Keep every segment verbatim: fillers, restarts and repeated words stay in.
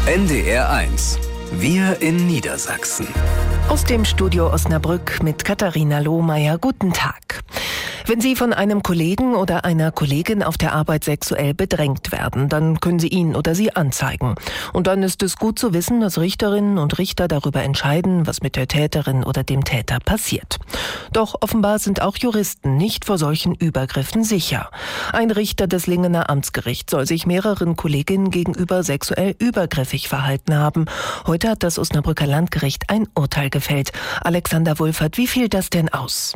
N D R eins. Wir in Niedersachsen. Aus dem Studio Osnabrück mit Katharina Lohmeier. Guten Tag. Wenn Sie von einem Kollegen oder einer Kollegin auf der Arbeit sexuell bedrängt werden, dann können Sie ihn oder sie anzeigen. Und dann ist es gut zu wissen, dass Richterinnen und Richter darüber entscheiden, was mit der Täterin oder dem Täter passiert. Doch offenbar sind auch Juristen nicht vor solchen Übergriffen sicher. Ein Richter des Lingener Amtsgerichts soll sich mehreren Kolleginnen gegenüber sexuell übergriffig verhalten haben. Heute hat das Osnabrücker Landgericht ein Urteil gefällt. Alexander Wulffert, wie fiel das denn aus?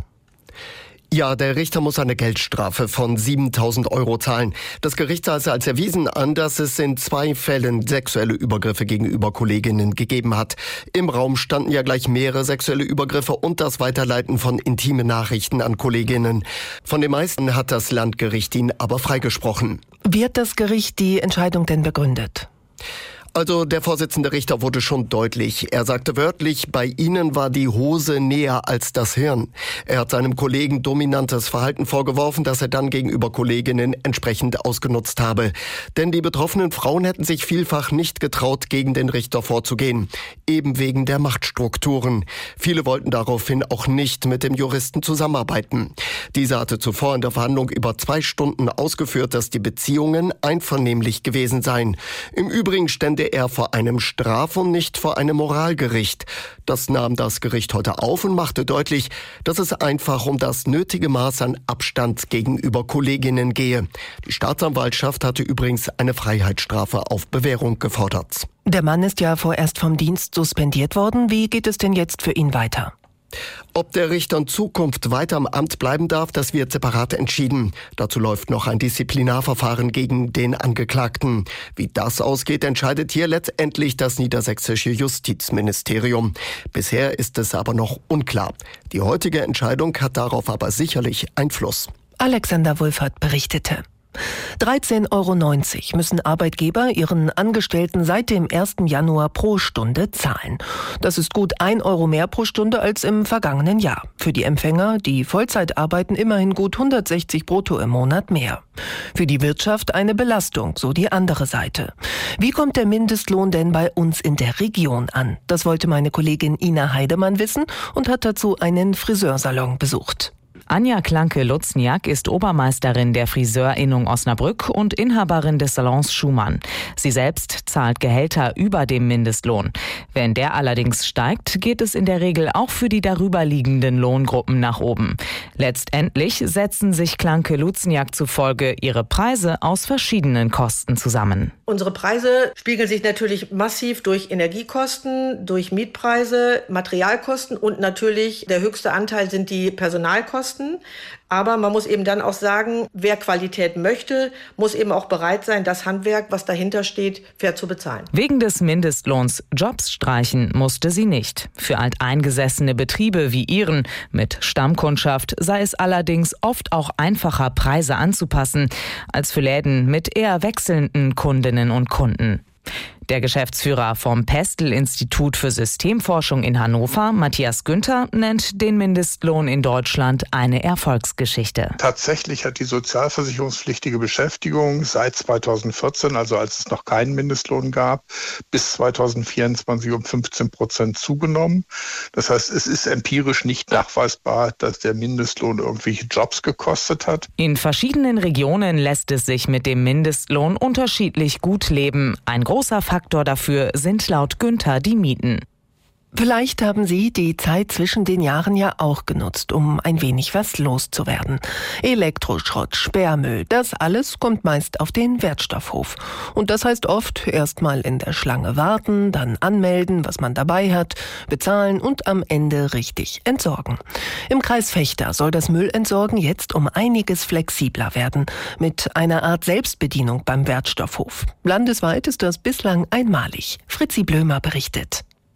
Ja, der Richter muss eine Geldstrafe von siebentausend Euro zahlen. Das Gericht sah es als erwiesen an, dass es in zwei Fällen sexuelle Übergriffe gegenüber Kolleginnen gegeben hat. Im Raum standen ja gleich mehrere sexuelle Übergriffe und das Weiterleiten von intimen Nachrichten an Kolleginnen. Von den meisten hat das Landgericht ihn aber freigesprochen. Wie hat das Gericht die Entscheidung denn begründet? Also der Vorsitzende Richter wurde schon deutlich. Er sagte wörtlich, bei Ihnen war die Hose näher als das Hirn. Er hat seinem Kollegen dominantes Verhalten vorgeworfen, das er dann gegenüber Kolleginnen entsprechend ausgenutzt habe. Denn die betroffenen Frauen hätten sich vielfach nicht getraut, gegen den Richter vorzugehen. Eben wegen der Machtstrukturen. Viele wollten daraufhin auch nicht mit dem Juristen zusammenarbeiten. Dieser hatte zuvor in der Verhandlung über zwei Stunden ausgeführt, dass die Beziehungen einvernehmlich gewesen seien. Im Übrigen stände er vor einem Straf- und nicht vor einem Moralgericht. Das nahm das Gericht heute auf und machte deutlich, dass es einfach um das nötige Maß an Abstand gegenüber Kolleginnen gehe. Die Staatsanwaltschaft hatte übrigens eine Freiheitsstrafe auf Bewährung gefordert. Der Mann ist ja vorerst vom Dienst suspendiert worden. Wie geht es denn jetzt für ihn weiter? Ob der Richter in Zukunft weiter im Amt bleiben darf, das wird separat entschieden. Dazu läuft noch ein Disziplinarverfahren gegen den Angeklagten. Wie das ausgeht, entscheidet hier letztendlich das niedersächsische Justizministerium. Bisher ist es aber noch unklar. Die heutige Entscheidung hat darauf aber sicherlich Einfluss. Alexander Wulffert berichtete. dreizehn Euro neunzig müssen Arbeitgeber ihren Angestellten seit dem ersten Januar pro Stunde zahlen. Das ist gut ein Euro mehr pro Stunde als im vergangenen Jahr. Für die Empfänger, die Vollzeit arbeiten, immerhin gut hundertsechzig brutto im Monat mehr. Für die Wirtschaft eine Belastung, so die andere Seite. Wie kommt der Mindestlohn denn bei uns in der Region an? Das wollte meine Kollegin Ina Heidemann wissen und hat dazu einen Friseursalon besucht. Anja Klanke-Lutzniak ist Obermeisterin der Friseurinnung Osnabrück und Inhaberin des Salons Schumann. Sie selbst zahlt Gehälter über dem Mindestlohn. Wenn der allerdings steigt, geht es in der Regel auch für die darüberliegenden Lohngruppen nach oben. Letztendlich setzen sich Klanke-Lutzniak zufolge ihre Preise aus verschiedenen Kosten zusammen. Unsere Preise spiegeln sich natürlich massiv durch Energiekosten, durch Mietpreise, Materialkosten und natürlich der höchste Anteil sind die Personalkosten. Aber man muss eben dann auch sagen, wer Qualität möchte, muss eben auch bereit sein, das Handwerk, was dahinter steht, fair zu bezahlen. Wegen des Mindestlohns Jobs streichen musste sie nicht. Für alteingesessene Betriebe wie ihren mit Stammkundschaft sei es allerdings oft auch einfacher, Preise anzupassen, als für Läden mit eher wechselnden Kundinnen und Kunden. Der Geschäftsführer vom Pestel-Institut für Systemforschung in Hannover, Matthias Günther, nennt den Mindestlohn in Deutschland eine Erfolgsgeschichte. Tatsächlich hat die sozialversicherungspflichtige Beschäftigung seit zweitausendvierzehn, also als es noch keinen Mindestlohn gab, bis zweitausendvierundzwanzig um fünfzehn Prozent zugenommen. Das heißt, es ist empirisch nicht nachweisbar, dass der Mindestlohn irgendwelche Jobs gekostet hat. In verschiedenen Regionen lässt es sich mit dem Mindestlohn unterschiedlich gut leben. Ein großer Faktor dafür sind laut Günther die Mieten. Vielleicht haben Sie die Zeit zwischen den Jahren ja auch genutzt, um ein wenig was loszuwerden. Elektroschrott, Sperrmüll, das alles kommt meist auf den Wertstoffhof. Und das heißt oft erst mal in der Schlange warten, dann anmelden, was man dabei hat, bezahlen und am Ende richtig entsorgen. Im Kreis Vechta soll das Müllentsorgen jetzt um einiges flexibler werden, mit einer Art Selbstbedienung beim Wertstoffhof. Landesweit ist das bislang einmalig. Fritzi Blömer berichtet.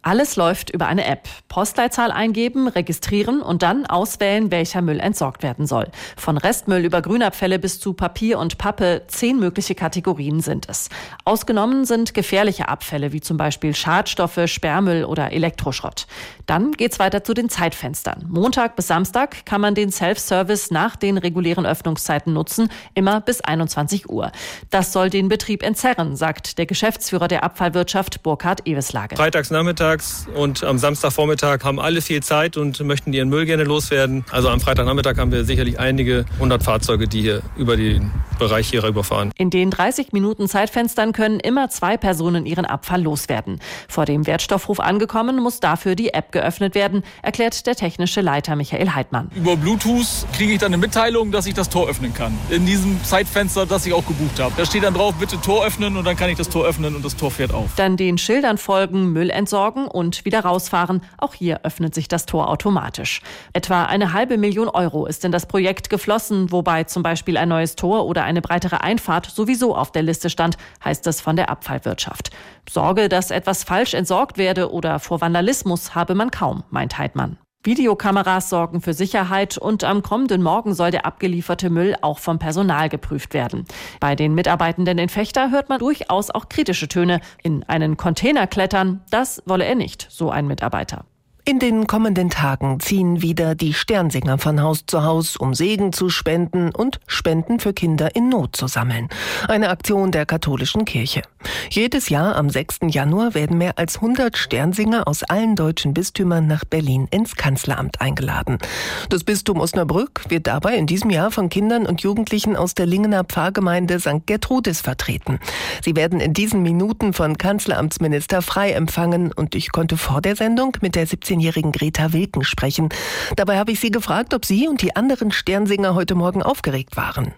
Alles läuft über eine App. Postleitzahl eingeben, registrieren und dann auswählen, welcher Müll entsorgt werden soll. Von Restmüll über Grünabfälle bis zu Papier und Pappe, zehn mögliche Kategorien sind es. Ausgenommen sind gefährliche Abfälle wie zum Beispiel Schadstoffe, Sperrmüll oder Elektroschrott. Dann geht's weiter zu den Zeitfenstern. Montag bis Samstag kann man den Self-Service nach den regulären Öffnungszeiten nutzen, immer bis einundzwanzig Uhr. Das soll den Betrieb entzerren, sagt der Geschäftsführer der Abfallwirtschaft Burkhard Eveslage. Freitags nachmittags und am Samstagvormittag haben alle viel Zeit und möchten ihren Müll gerne loswerden. Also am Freitagnachmittag haben wir sicherlich einige hundert Fahrzeuge, die hier über den Bereich hier rüberfahren. In den dreißig Minuten Zeitfenstern können immer zwei Personen ihren Abfall loswerden. Vor dem Wertstoffhof angekommen, muss dafür die App geöffnet werden, erklärt der technische Leiter Michael Heidmann. Über Bluetooth kriege ich dann eine Mitteilung, dass ich das Tor öffnen kann. In diesem Zeitfenster, das ich auch gebucht habe. Da steht dann drauf, bitte Tor öffnen, und dann kann ich das Tor öffnen und das Tor fährt auf. Dann den Schildern folgen, Müll entsorgen und wieder rausfahren. Auch hier öffnet sich das Tor automatisch. Etwa eine halbe Million Euro ist in das Projekt geflossen, wobei zum Beispiel ein neues Tor oder eine breitere Einfahrt sowieso auf der Liste stand, heißt es von der Abfallwirtschaft. Sorge, dass etwas falsch entsorgt werde oder vor Vandalismus habe man kaum, meint Heidmann. Videokameras sorgen für Sicherheit und am kommenden Morgen soll der abgelieferte Müll auch vom Personal geprüft werden. Bei den Mitarbeitenden in Vechta hört man durchaus auch kritische Töne. In einen Container klettern, das wolle er nicht, so ein Mitarbeiter. In den kommenden Tagen ziehen wieder die Sternsinger von Haus zu Haus, um Segen zu spenden und Spenden für Kinder in Not zu sammeln. Eine Aktion der katholischen Kirche. Jedes Jahr am sechsten Januar werden mehr als hundert Sternsinger aus allen deutschen Bistümern nach Berlin ins Kanzleramt eingeladen. Das Bistum Osnabrück wird dabei in diesem Jahr von Kindern und Jugendlichen aus der Lingener Pfarrgemeinde Sankt Gertrudis vertreten. Sie werden in diesen Minuten von Kanzleramtsminister Frey empfangen und ich konnte vor der Sendung mit der siebzehnjährigen Greta Wilken sprechen. Dabei habe ich sie gefragt, ob sie und die anderen Sternsinger heute Morgen aufgeregt waren.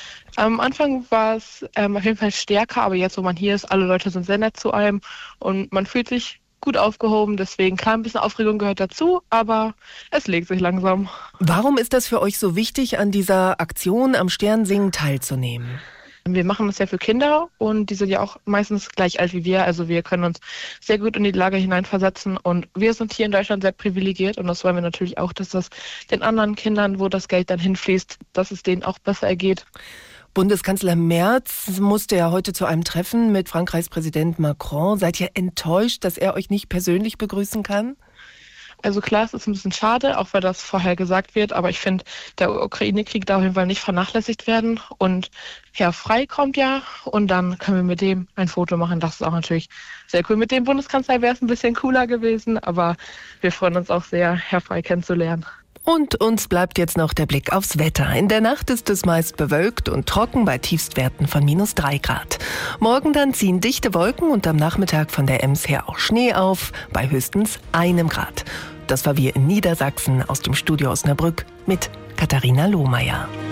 Am Anfang war es ähm, auf jeden Fall stärker, aber jetzt, wo man hier ist, alle Leute sind sehr nett zu einem und man fühlt sich gut aufgehoben. Deswegen, klar, ein bisschen Aufregung gehört dazu, aber es legt sich langsam. Warum ist das für euch so wichtig, an dieser Aktion am Sternsingen teilzunehmen? Wir machen das ja für Kinder und die sind ja auch meistens gleich alt wie wir. Also wir können uns sehr gut in die Lage hineinversetzen und wir sind hier in Deutschland sehr privilegiert und das wollen wir natürlich auch, dass das den anderen Kindern, wo das Geld dann hinfließt, dass es denen auch besser ergeht. Bundeskanzler Merz musste ja heute zu einem Treffen mit Frankreichs Präsident Macron. Seid ihr enttäuscht, dass er euch nicht persönlich begrüßen kann? Also klar, es ist ein bisschen schade, auch weil das vorher gesagt wird, aber ich finde, der Ukraine-Krieg darf auf jeden Fall nicht vernachlässigt werden und Herr Frey kommt ja und dann können wir mit dem ein Foto machen. Das ist auch natürlich sehr cool. Mit dem Bundeskanzler wäre es ein bisschen cooler gewesen, aber wir freuen uns auch sehr, Herr Frey kennenzulernen. Und uns bleibt jetzt noch der Blick aufs Wetter. In der Nacht ist es meist bewölkt und trocken bei Tiefstwerten von minus drei Grad. Morgen dann ziehen dichte Wolken und am Nachmittag von der Ems her auch Schnee auf, bei höchstens einem Grad. Das war wir in Niedersachsen aus dem Studio Osnabrück mit Katharina Lohmeier.